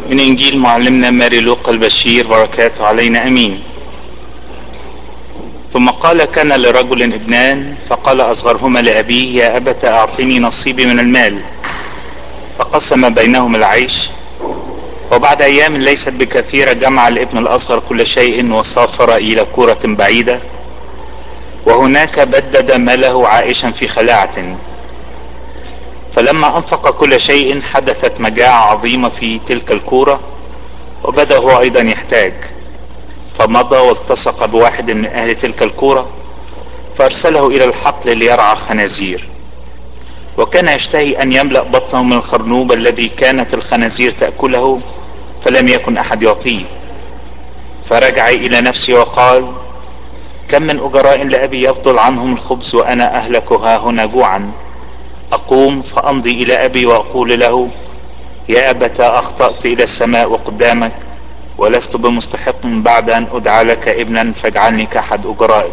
من إنجيل معلمنا ماري لوقا البشير بركاته علينا أمين. ثم قال: كان لرجل ابنان، فقال أصغرهما لأبيه: يا أبت أعطني نصيبي من المال. فقسم بينهم العيش. وبعد أيام ليست بكثيرة جمع الابن الأصغر كل شيء وسافر إلى كرة بعيدة، وهناك بدد ماله عائشا في خلاعة. فلما أنفق كل شيء حدثت مجاعة عظيمة في تلك الكورة، وبدأ هو أيضا يحتاج. فمضى والتصق بواحد من أهل تلك الكورة، فأرسله إلى الحقل ليرعى خنازير. وكان يشتهي أن يملأ بطنه من الخرنوب الذي كانت الخنازير تأكله، فلم يكن أحد يعطيه. فرجع إلى نفسه وقال: كم من أجراء لأبي يفضل عنهم الخبز وأنا أهلك ها هنا جوعا. أقوم فأمضي إلى أبي وأقول له: يا أبت أخطأت إلى السماء وقدامك، ولست بمستحق بعد أن أدعى لك ابنا، فاجعلني كأحد أجرائك.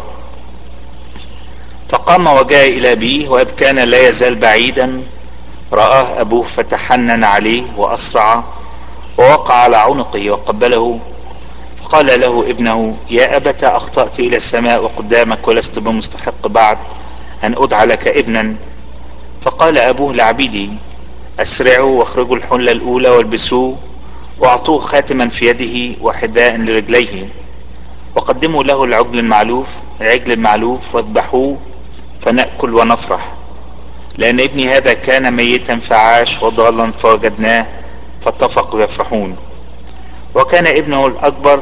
فقام وجاء إلى أبيه، وإذ كان لا يزال بعيدا رآه أبوه، فتحنن عليه وأسرع ووقع على عنقه وقبله. فقال له ابنه: يا أبت أخطأت إلى السماء وقدامك، ولست بمستحق بعد أن أدعى لك ابنا. فقال أبوه لعبيده: أسرعوا واخرجوا الحلة الأولى والبسوه، واعطوه خاتما في يده وحذاء لرجليه، وقدموا له العجل المعلوف واذبحوه، فنأكل ونفرح. لأن ابني هذا كان ميتا فعاش، وضالا فوجدناه، فاتفقوا يفرحون. وكان ابنه الأكبر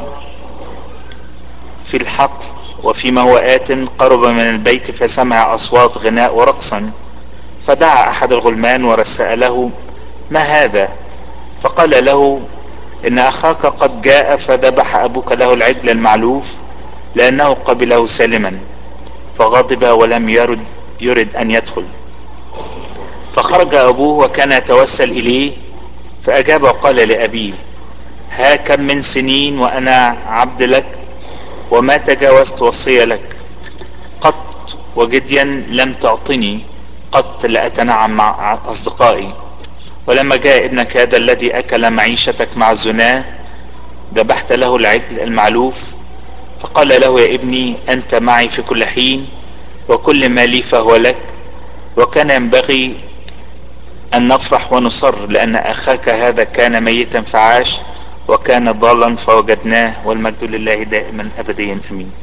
في الحقل، وفيما هو آت قرب من البيت فسمع أصوات غناء ورقصا. فدعا أحد الغلمان ورسأله: ما هذا؟ فقال له: إن أخاك قد جاء، فذبح أبوك له العجل المعلوف، لأنه قبله سالما. فغضب ولم يرد أن يدخل. فخرج أبوه وكان يتوسل إليه، فأجاب وقال لأبيه: ها كم من سنين وأنا عبد لك، وما تجاوزت وصية لك قط، وجديا لم تعطني قط لأتنعم مع أصدقائي. ولما جاء ابنك هذا الذي أكل معيشتك مع الزناه، ذبحت له العجل المعلوف. فقال له: يا ابني، أنت معي في كل حين، وكل ما لي فهو لك. وكان ينبغي أن نفرح ونصر، لأن أخاك هذا كان ميتا فعاش، وكان ضالا فوجدناه، والمجد لله دائما أبديا أمين.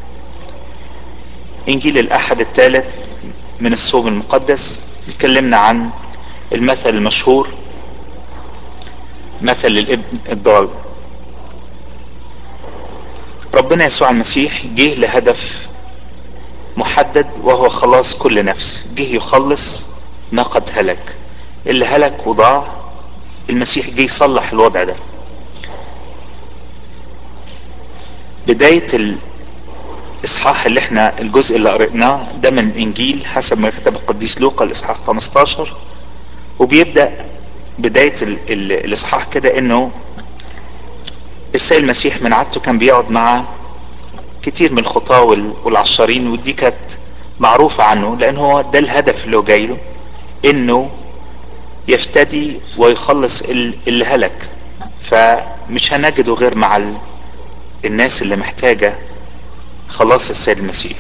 إنجيل الأحد الثالث من الصوم المقدس. اتكلمنا عن المثل المشهور، مثل الابن الضال. ربنا يسوع المسيح جه لهدف محدد، وهو خلاص كل نفس. جه يخلص ما قد هلك، اللي هلك وضاع. المسيح جه يصلح الوضع ده. بداية الإصحاح اللي احنا الجزء اللي قرأناه ده من إنجيل حسب ما كتب القديس لوقا، الإصحاح 15، وبيبدأ بداية الإصحاح كده إنه السيد المسيح من عادته كان بيقعد مع كتير من الخطاة والعشارين، ودي كانت معروفة عنه، لأن هو ده الهدف اللي هو جاي له، إنه يفتدي ويخلص اللي هلك. فمش هنجده غير مع الناس اللي محتاجة خلاص السيد المسيح.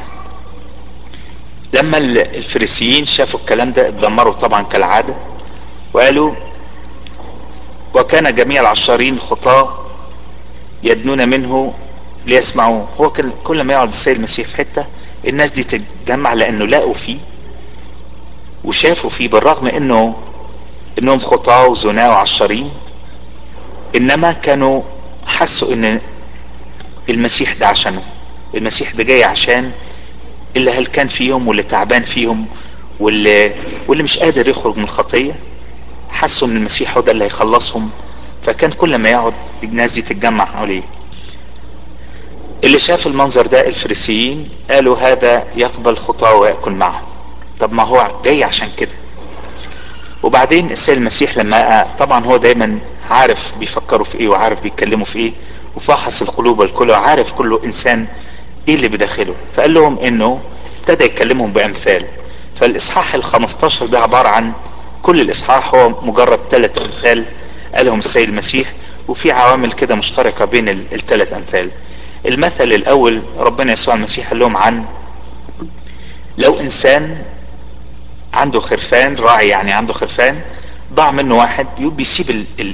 لما الفريسيين شافوا الكلام ده اتذمروا طبعا كالعادة، وقالوا: وكان جميع العشارين الخطاة يدنون منه ليسمعوا. هو كل ما يقعد السيد المسيح في حتة، الناس دي تتجمع، لانه لقوا فيه وشافوا فيه، بالرغم انهم خطاة وزناة وعشارين، انما كانوا حسوا ان المسيح ده عشانه. المسيح ده جاي عشان اللي هلكان فيهم، واللي تعبان فيهم، واللي مش قادر يخرج من الخطية. حسوا ان المسيح هو ده اللي هيخلصهم، فكان كل ما يقعد الناس دي تتجمع حواليه. اللي شاف المنظر ده الفريسيين قالوا: هذا يقبل خطاه ويأكل معهم. طب ما هو جاي عشان كده. وبعدين السيد المسيح لما طبعا هو دايما عارف بيفكروا في ايه، وعارف بيتكلموا في ايه، وفحص القلوب والكل، وعارف كل انسان ايه اللي بداخله، فقال لهم انه ابتدى يكلمهم بامثال. فالاصحاح ال15 ده عبارة عن كل الاصحاح هو مجرد 3 امثال قالهم السيد المسيح، وفي عوامل كده مشتركة بين الثلاث امثال. المثل الاول ربنا يسوع المسيح قال لهم عن لو انسان عنده خرفان، راعي يعني عنده خرفان، ضاع منه واحد، بيسيب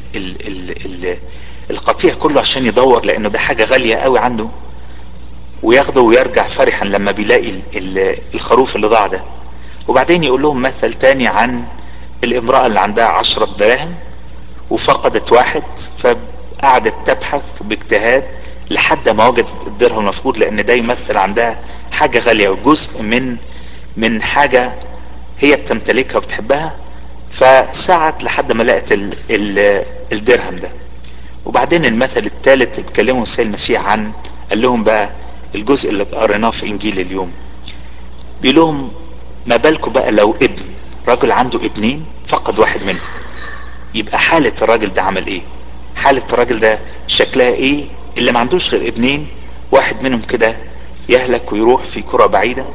القطيع كله عشان يدور، لانه ده حاجة غالية قوي عنده، وياخده ويرجع فرحا لما بيلاقي الخروف اللي ضاع ده. وبعدين يقول لهم مثل تاني عن الامرأة اللي عندها 10 دراهم وفقدت واحد، فقعدت تبحث باجتهاد لحد ما وجدت الدرهم المفقود، لان ده يمثل عندها حاجة غالية وجزء من حاجة هي بتمتلكها وبتحبها، فسعت لحد ما لقت الدرهم ده. وبعدين المثل الثالث اتكلموا السيد المسيح عن، قال لهم بقى الجزء اللي قريناه في انجيل اليوم، بيقول لهم ما بالكم بقى لو راجل عنده ابنين فقد واحد منهم، يبقى حالة الراجل ده عمل ايه؟ حالة الراجل ده شكلها ايه اللي ما عندوش غير ابنين، واحد منهم كده يهلك ويروح في كرة بعيدة.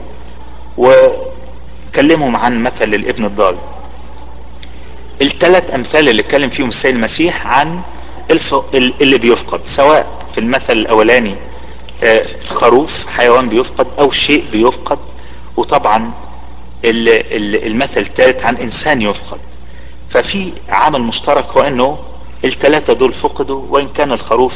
وكلمهم عن مثل الابن الضال. الثلاث امثال اللي اتكلم فيهم السيد المسيح عن اللي بيفقد، سواء في المثل الاولاني خروف حيوان بيفقد او شيء بيفقد، وطبعا المثل الثالث عن انسان يفقد. ففي عامل مشترك هو انه الثلاثة دول فقدوا، وان كان الخروف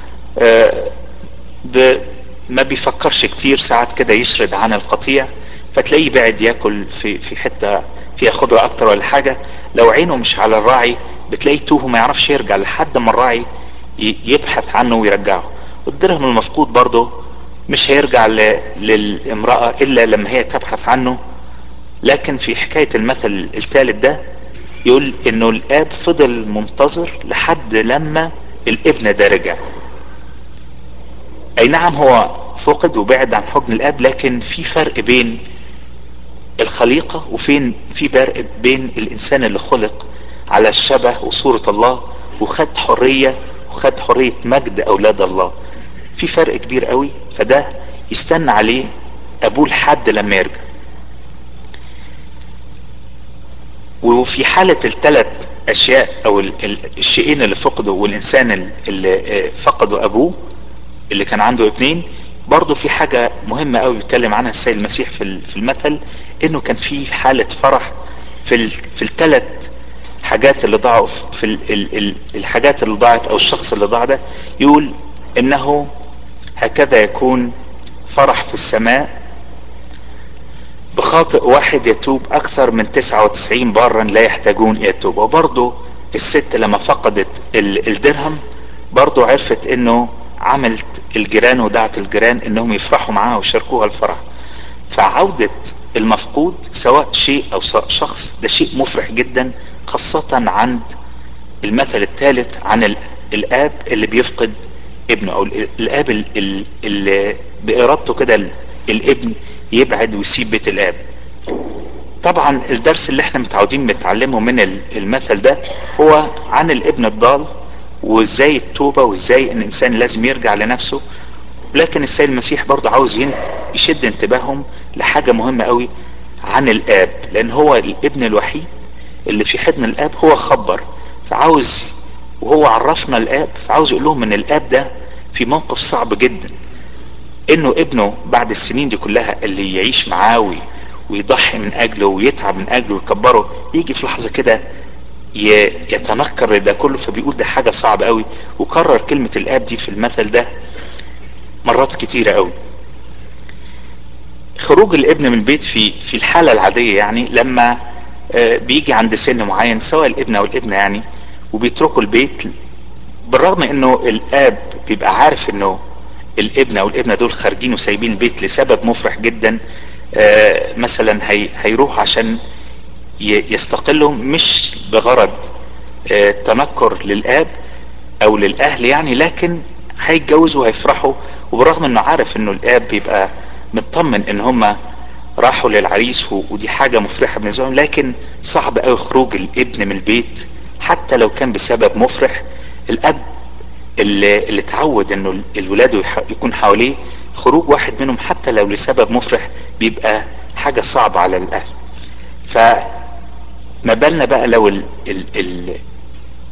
ما بيفكرش كتير، ساعات كده يشرد عن القطيع فتلاقيه بعد ياكل في حتة فيها خضرة اكتر ولا حاجة، لو عينه مش على الراعي بتلاقيه توه ما يعرفش يرجع لحد ما الراعي يبحث عنه ويرجعه. والدرهم المفقود برضه مش هيرجع للامرأة الا لما هي تبحث عنه. لكن في حكاية المثل الثالث ده يقول انه الاب فضل منتظر لحد لما الابن ده رجع. اي نعم هو فقد وبعد عن حضن الاب، لكن في فرق بين الخليقة في فرق بين الانسان اللي خلق على الشبه وصورة الله وخد حرية مجد اولاد الله. في فرق كبير قوي، فده يستنى عليه ابوه لحد لما يرجع. وفي حالة الثلاث اشياء او الشيئين اللي فقدوا، والانسان اللي فقدوا ابوه اللي كان عنده ابنين، برضو في حاجة مهمة قوي بيتكلم عنها السيد المسيح في المثل، انه كان في حالة فرح في الثلاث حاجات اللي ضاعوا، في الحاجات اللي ضاعت او الشخص اللي ضاع ده. يقول انه هكذا يكون فرح في السماء بخاطئ واحد يتوب اكثر من 99 بارا لا يحتاجون الى التوبة. وبرضو الست لما فقدت الدرهم برضو عرفت انه عملت الجيران ودعت الجيران انهم يفرحوا معاها ويشاركوها الفرح. فعودة المفقود سواء شيء او سواء شخص ده شيء مفرح جدا، خاصة عند المثل الثالث عن الاب اللي بيفقد ابنه، او الاب اللي بارادته كده الابن يبعد ويسيب بيت الاب. طبعا الدرس اللي احنا متعودين نتعلمه من المثل ده هو عن الابن الضال، وازاي التوبة وازاي ان الانسان لازم يرجع لنفسه. لكن السيد المسيح برضه عاوز يشد انتباههم لحاجة مهمة قوي عن الاب، لان هو الابن الوحيد اللي في حضن الاب. هو خبر فعاوز، وهو عرفنا الاب، فعاوز يقول لهم ان الاب ده في موقف صعب جدا، انه ابنه بعد السنين دي كلها اللي يعيش معاه ويضحي من اجله ويتعب من اجله ويكبره، يجي في لحظة كده يتنكر ده كله. فبيقول ده حاجة صعبة قوي، وكرر كلمة الاب دي في المثل ده مرات كتيرة قوي. خروج الابن من البيت في الحالة العادية، يعني لما بيجي عند سن معين سواء الابن او الابنة يعني، وبيتركوا البيت، بالرغم انه الاب بيبقى عارف انه الابن او الابنة دول خارجين وسايبين البيت لسبب مفرح جدا، مثلا هيروح عشان يستقلوا مش بغرض تنكر للاب او للاهل يعني، لكن هيتجوزوا وهيفرحوا. وبرغم انه عارف انه الاب بيبقى مطمن ان هم راحوا للعريس ودي حاجة مفرحة بالنسبة لهم، لكن صعب قوي خروج الابن من البيت حتى لو كان بسبب مفرح. الاب اللي اتعود انه الولاد يكون حواليه، خروج واحد منهم حتى لو لسبب مفرح بيبقى حاجة صعبة على الاهل. فما بالنا بقى لو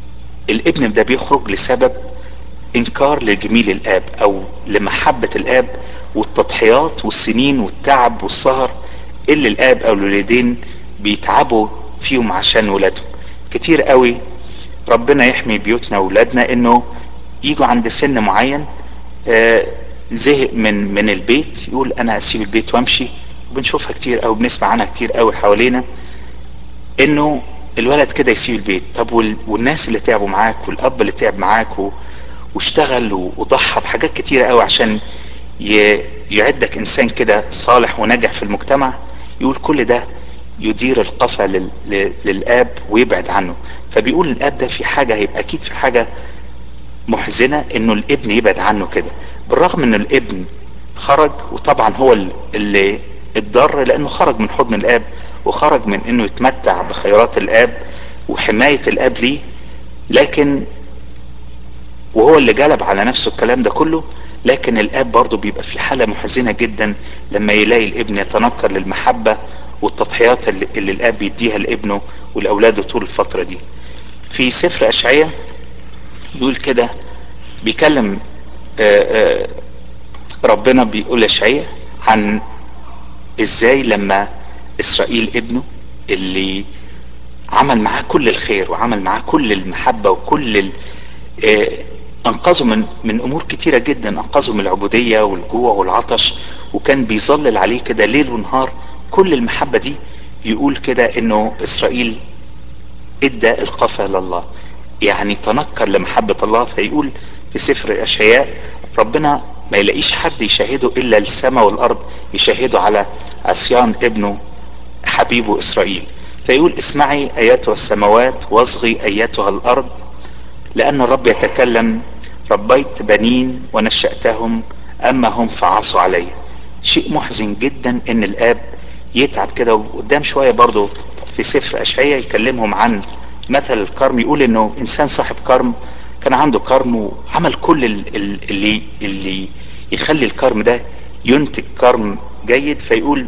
الابن ده بيخرج لسبب انكار لجميل الاب او لمحبة الاب والتضحيات والسنين والتعب والسهر اللي الاب او الوالدين بيتعبوا فيهم عشان ولادهم. كتير قوي ربنا يحمي بيوتنا وولادنا انه يجوا عند سن معين زهق من البيت يقول انا اسيب البيت وامشي. وبنشوفها كتير قوي، بنسمع عنها كتير قوي حوالينا، انه الولد كده يسيب البيت. طب والناس اللي تعبوا معاك والاب اللي تعب معاك واشتغل وضحى بحاجات كتيرة قوي عشان يعدك انسان كده صالح وناجح في المجتمع، يقول كل ده يدير القفا للاب ويبعد عنه. فبيقول الاب ده في حاجة، هيبقى اكيد في حاجة محزنة انه الابن يبعد عنه كده، بالرغم ان الابن خرج وطبعا هو اللي اتضر لانه خرج من حضن الاب وخرج من انه يتمتع بخيرات الاب وحماية الاب ليه، لكن وهو اللي جلب على نفسه الكلام ده كله. لكن الاب برضه بيبقى في حالة محزنة جدا لما يلاقي الابن يتنكر للمحبة والتضحيات اللي الاب بيديها لابنه ولاولاده طول الفترة دي. في سفر اشعياء يقول كده، بيكلم ربنا بيقول اشعياء عن ازاي لما اسرائيل ابنه اللي عمل معاه كل الخير وعمل معاه كل المحبة وكل انقذه من امور كتيرة جدا، انقذه من العبودية والجوع والعطش، وكان بيظلل عليه كده ليل ونهار كل المحبة دي. يقول كده انه اسرائيل ادى القفا لله، يعني تنكر لمحبة الله. فيقول في سفر اشعياء ربنا ما يلاقيش حد يشاهده الا السماء والارض يشاهدوا على عصيان ابنه حبيبه اسرائيل. فيقول اسمعي اياتها السماوات واصغي اياتها الارض لان الرب يتكلم، ربيت بنين ونشأتهم اما هم فعصوا علي. شيء محزن جدا ان الاب يتعب كده. وقدام شوية برضو في سفر اشعياء يكلمهم عن مثل الكرم، يقول انه انسان صاحب كرم كان عنده كرم وعمل كل اللي يخلي الكرم ده ينتج كرم جيد. فيقول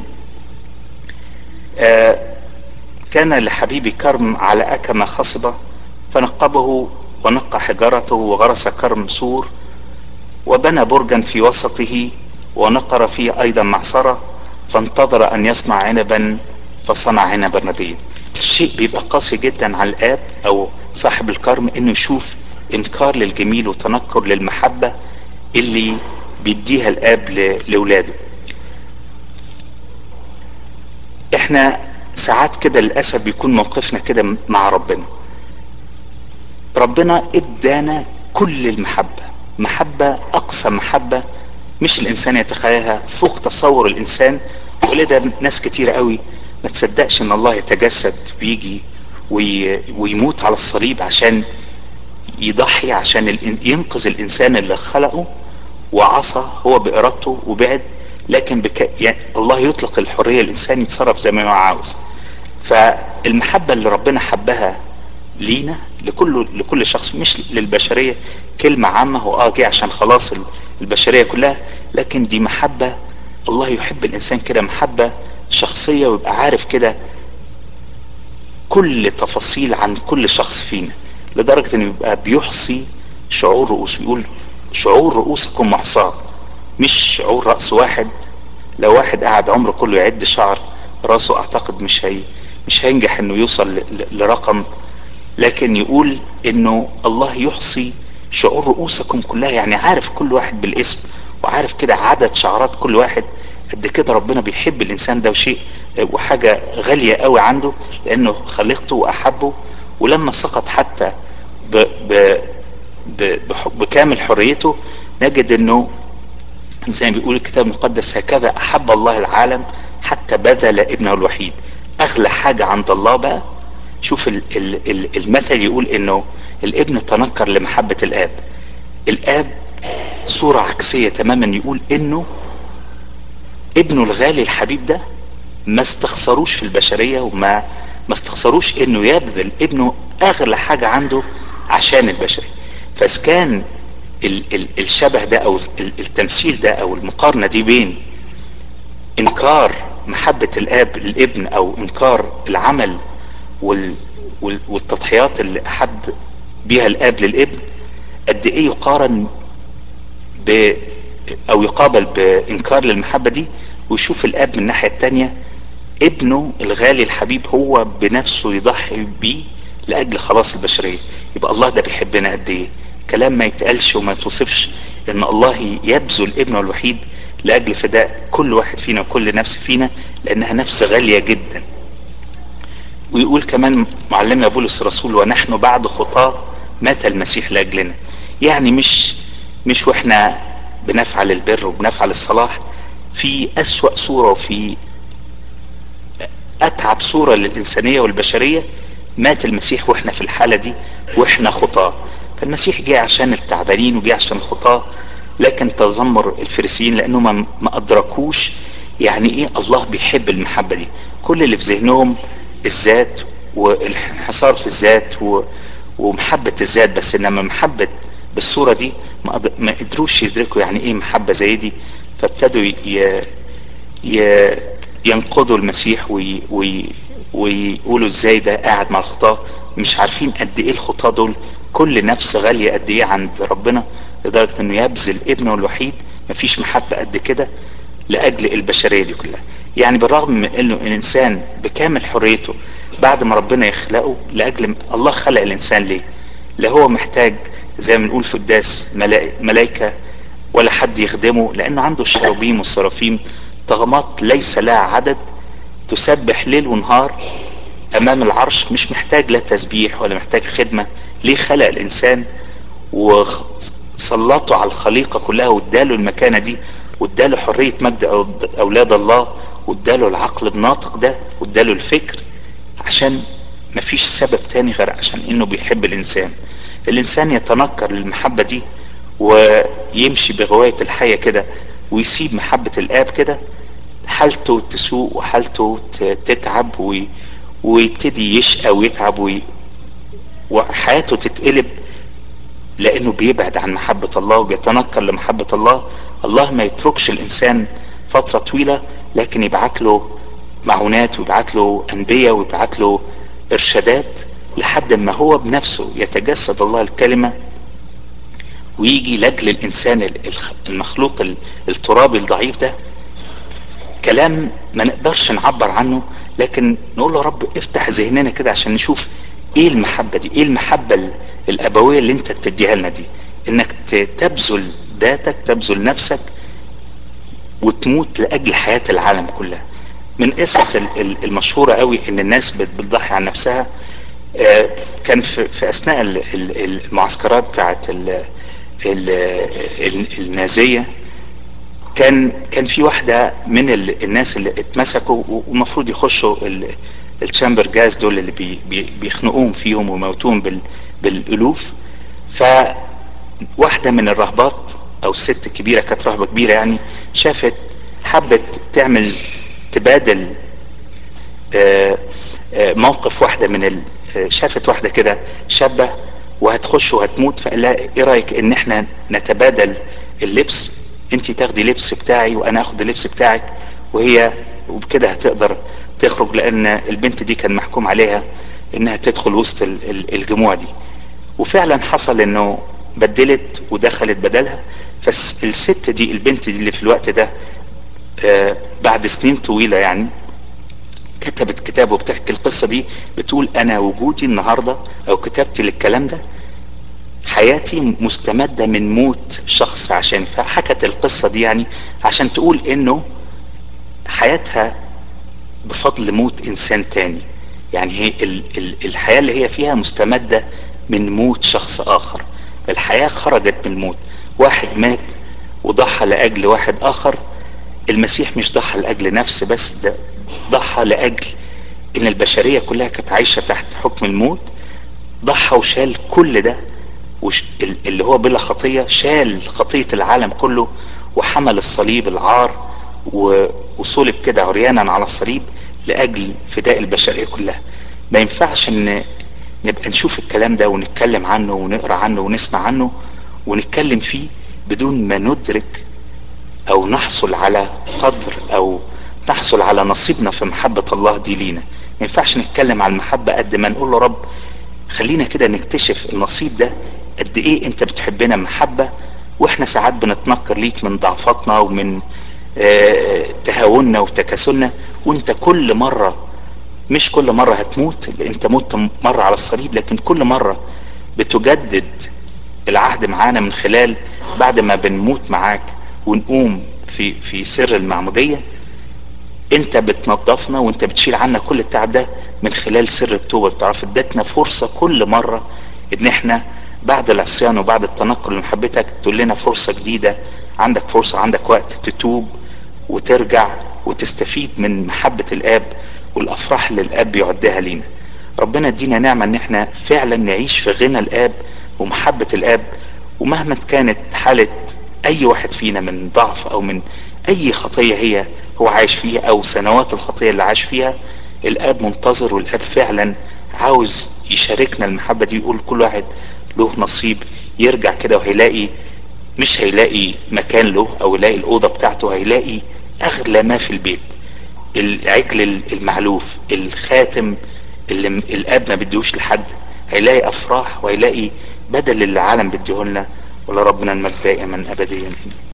كان لحبيبي كرم على أكمة خصبة فنقبه ونقى حجارته وغرس كرم سور وبنى برجا في وسطه ونقر فيه أيضا معصرة فانتظر أن يصنع عنبا فصنع عنبا رديا. الشيء بيبقى قاسي جدا على الآب أو صاحب الكرم إنه يشوف إنكار للجميل وتنكر للمحبة اللي بيديها الآب لأولاده. احنا ساعات كده للأسف بيكون موقفنا كده مع ربنا. ربنا ادانا كل المحبة، محبة اقصى محبة مش الانسان يتخيلها، فوق تصور الانسان. ولذا ناس كتير قوي ما تصدقش ان الله يتجسد ويجي ويموت على الصليب عشان يضحي عشان ينقذ الانسان اللي خلقه وعصى هو بارادته وبعد. لكن يعني الله يطلق الحرية الانسان يتصرف زي ما هو عاوز. فالمحبة اللي ربنا حبها لينا لكل شخص مش للبشرية كلمة عامة، هو جه عشان خلاص البشرية كلها، لكن دي محبة الله يحب الانسان كده محبة شخصية ويبقى عارف كده كل تفاصيل عن كل شخص فينا، لدرجة انه يبقى بيحصي شعور رؤوس. بيقول شعور رؤوسكم محصاة، مش شعور رأس واحد. لو واحد قاعد عمره كله يعد شعر راسه اعتقد مش هينجح انه يوصل لرقم. لكن يقول انه الله يحصي شعور رؤوسكم كلها، يعني عارف كل واحد بالاسم وعارف كده عدد شعرات كل واحد قد كده. ربنا بيحب الانسان ده وشيء وحاجة غالية قوي عنده لانه خلقته واحبه. ولما سقط حتى ب ب بكامل حريته نجد انه زي ما بيقول الكتاب المقدس هكذا احب الله العالم حتى بذل ابنه الوحيد. اغلى حاجة عند الله بقى، شوف المثل يقول انه الابن تنكر لمحبة الاب. الاب صورة عكسية تماما، يقول انه ابنه الغالي الحبيب ده ما استخسروش في البشرية ما استخسروش انه يبذل ابنه اغلى حاجة عنده عشان البشرية. فاسكان الشبه ده او التمثيل ده او المقارنة دي بين انكار محبة الاب للابن او انكار العمل والتضحيات اللي احب بيها الاب للابن قد ايه يقارن ب او يقابل بانكار للمحبة دي، ويشوف الاب من الناحية التانية ابنه الغالي الحبيب هو بنفسه يضحي بيه لاجل خلاص البشرية. يبقى الله ده بيحبنا قد ايه. كلام ما يتقالش وما يتوصفش ان الله يبذل ابنه الوحيد لاجل فداء كل واحد فينا وكل نفس فينا، لانها نفس غالية جدا. ويقول كمان معلمنا بولس الرسول: ونحن بعد خطاه مات المسيح لاجلنا. يعني مش واحنا بنفعل البر وبنفعل الصلاح، في اسوأ صورة وفي اتعب صورة للانسانية والبشرية مات المسيح واحنا في الحالة دي واحنا خطاه. فالمسيح جه عشان التعبانين وجه عشان الخطاه. لكن تذمر الفريسيين لانهم ما ادركوش يعني ايه الله بيحب المحبة دي. كل اللي في ذهنهم الذات والانحصار في الذات ومحبة الذات بس، انما محبة بالصورة دي ما قدروش يدركوا يعني ايه محبة زي دي. فابتدوا ي... ينقضوا المسيح ويقولوا ازاي ده قاعد مع الخطاة. مش عارفين قد ايه الخطاة دول كل نفس غالية قد ايه عند ربنا، لدرجة انه يبذل ابنه الوحيد. مفيش محبة قد كده لاجل البشرية دي كلها. يعني بالرغم من انه الانسان بكامل حريته بعد ما ربنا يخلقه، لاجل الله خلق الانسان ليه؟ لا هو محتاج زي ما بنقول في القداس ملائكة ولا حد يخدمه، لانه عنده الشراويم والصرافيم طغمات ليس لها عدد تسبح ليل ونهار امام العرش. مش محتاج لا تسبيح ولا محتاج خدمة. ليه خلق الانسان وسلطه على الخليقة كلها واداله المكانة دي واداله حرية مجد اولاد الله واداله العقل الناطق ده واداله الفكر؟ عشان مفيش سبب تاني غير عشان انه بيحب الانسان. الانسان يتنكر للمحبة دي ويمشي بغواية الحياة كده ويسيب محبة الاب كده، حالته تسوء وحالته تتعب ويبتدي يشقى ويتعب وحياته تتقلب، لانه بيبعد عن محبة الله وبيتنكر لمحبة الله. الله ما يتركش الانسان فترة طويلة، لكن يبعت له معونات ويبعت له انبياء ويبعت له ارشادات لحد ما هو بنفسه يتجسد الله الكلمة ويجي لاجل الانسان المخلوق الترابي الضعيف ده. كلام ما نقدرش نعبر عنه، لكن نقول له رب افتح ذهننا كده عشان نشوف ايه المحبة دي، ايه المحبة الابوية اللي انت بتديها لنا دي، انك تبذل ذاتك تبذل نفسك وتموت لاجل حياة العالم كلها. من قصص المشهورة قوي ان الناس بتضحي عن نفسها. كان في اثناء المعسكرات بتاعت النازية، كان في واحدة من الناس اللي اتمسكوا ومفروض يخشوا الشامبر جاز دول اللي بيخنقوهم فيهم ويموتوهم بالالوف. فواحدة من الرهبات او الست الكبيرة، كانت رهبة كبيرة يعني، شافت حبت تعمل تبادل موقف. واحدة شافت واحدة كده شابة وهتخش وهتموت، فقال لها ايه رأيك ان احنا نتبادل اللبس، انتي تاخدي لبس بتاعي وانا اخد اللبس بتاعك، وبكده هتقدر تخرج، لان البنت دي كان محكوم عليها انها تدخل وسط الجموع دي. وفعلا حصل انه بدلت ودخلت بدلها. فالست دي البنت دي اللي في الوقت ده بعد سنين طويلة يعني كتبت كتاب وبتحكي القصة دي، بتقول انا وجودي النهاردة او كتابتي للكلام ده حياتي مستمدة من موت شخص عشان. فحكت القصة دي يعني عشان تقول انه حياتها بفضل موت انسان تاني. يعني هي الحياة اللي هي فيها مستمدة من موت شخص اخر. الحياة خرجت من الموت، واحد مات وضحى لاجل واحد اخر. المسيح مش ضحى لاجل نفس بس، ده ضحى لاجل ان البشرية كلها كانت عايشة تحت حكم الموت. ضحى وشال كل ده، اللي هو بلا خطية، شال خطية العالم كله وحمل الصليب العار وصلب كده عريانا على الصليب لأجل فداء البشرية كلها. ما ينفعش ان نبقى نشوف الكلام ده ونتكلم عنه ونقرأ عنه ونسمع عنه ونتكلم فيه بدون ما ندرك او نحصل على قدر او نحصل على نصيبنا في محبة الله دي لينا. ما ينفعش نتكلم عن المحبة قد ما نقول له رب خلينا كده نكتشف النصيب ده قد ايه انت بتحبنا محبة، واحنا ساعات بنتنكر ليك من ضعفاتنا ومن تهاوننا وتكاسلنا، وانت كل مرة، مش كل مرة هتموت، انت مت مرة على الصليب، لكن كل مرة بتجدد العهد معانا من خلال بعد ما بنموت معاك ونقوم في سر المعمودية. انت بتنظفنا وانت بتشيل عنا كل التعب ده من خلال سر التوبة. بتعرف ادتنا فرصة كل مرة ان احنا بعد العصيان وبعد التنقل لمحبتك تقول لنا فرصة جديدة، عندك فرصة، عندك وقت تتوب وترجع وتستفيد من محبة الاب والافراح اللي الاب يعدها لينا. ربنا ادينا نعمة ان احنا فعلا نعيش في غنى الاب ومحبة الاب، ومهما كانت حالة اي واحد فينا من ضعف او من اي خطية هو عايش فيها او سنوات الخطية اللي عاش فيها، الاب منتظر، والاب فعلا عاوز يشاركنا المحبة دي. يقول كل واحد له نصيب، يرجع كده وهيلاقي، مش هيلاقي مكان له او يلاقي الاوضة بتاعته، هيلاقي اغلى ما في البيت، العجل المعلوف، الخاتم اللي الاب ما بديهوش لحد. هيلاقي افراح وهيلاقي بدل اللي العالم بديهولنا. ولا ربنا المجد دائما ابديا.